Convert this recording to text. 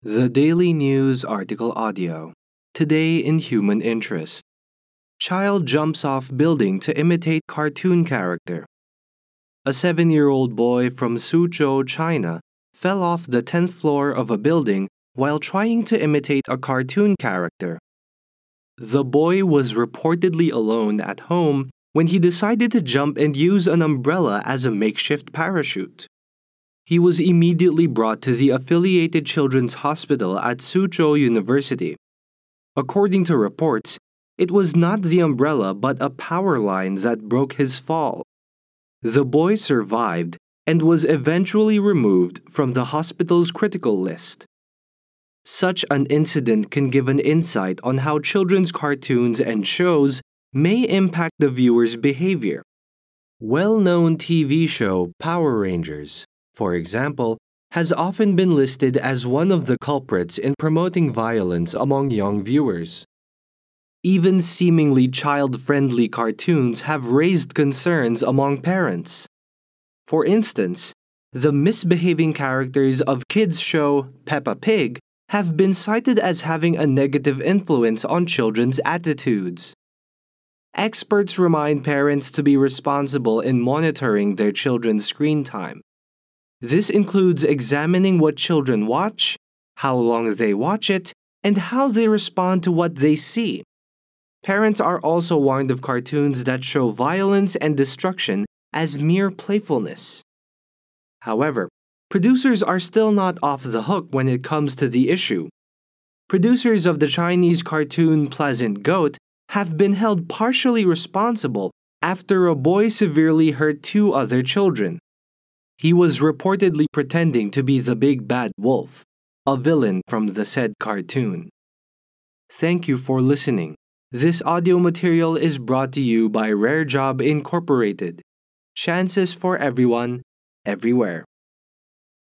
The Daily News article audio. Today in Human Interest. Child jumps off building to imitate cartoon character. A 7-year-old boy from Suzhou, China, fell off the 10th floor of a building while trying to imitate a cartoon character. The boy was reportedly alone at home when he decided to jump and use an umbrella as a makeshift parachute. He was immediately brought to the affiliated children's hospital at Suzhou University. According to reports, it was not the umbrella but a power line that broke his fall. The boy survived and was eventually removed from the hospital's critical list. Such an incident can give an insight on how children's cartoons and shows may impact the viewer's behavior. Well-known TV show Power Rangers, for example, has often been listed as one of the culprits in promoting violence among young viewers. Even seemingly child-friendly cartoons have raised concerns among parents. For instance, the misbehaving characters of kids' show Peppa Pig have been cited as having a negative influence on children's attitudes. Experts remind parents to be responsible in monitoring their children's screen time. This includes examining what children watch, how long they watch it, and how they respond to what they see. Parents are also warned of cartoons that show violence and destruction as mere playfulness. However, producers are still not off the hook when it comes to the issue. Producers of the Chinese cartoon Pleasant Goat have been held partially responsible after a boy severely hurt two other children. He was reportedly pretending to be the big bad wolf, a villain from the said cartoon. Thank you for listening. This audio material is brought to you by Rare Job Incorporated. Chances for everyone, everywhere.